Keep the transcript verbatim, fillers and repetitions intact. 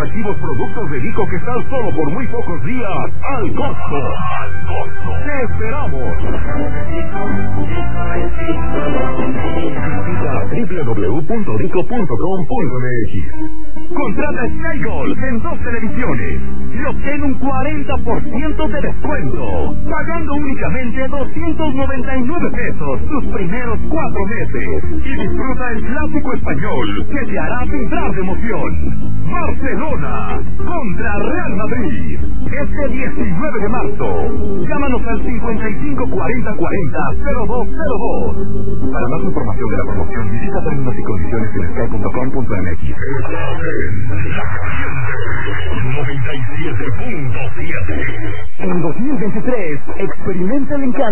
atractivos productos de Vico que están solo por muy pocos días al costo. ¡Al costo! ¡Te esperamos! Visita doble u doble u doble u punto vico punto com punto m x. Contrata Sky Gold en dos televisiones y obtén un cuarenta por ciento de descuento, pagando únicamente doscientos noventa y nueve pesos tus primeros cuatro meses. Y disfruta el clásico español que te hará vibrar de emoción. Barcelona contra Real Madrid, este diecinueve de marzo. Llámanos al cincuenta y cinco cuarenta cuarenta cero dos cero dos. Para más información de la promoción, visita términos y condiciones en sky punto com punto m x. noventa y siete punto siete. En dos mil veintitrés, experimenta el encanto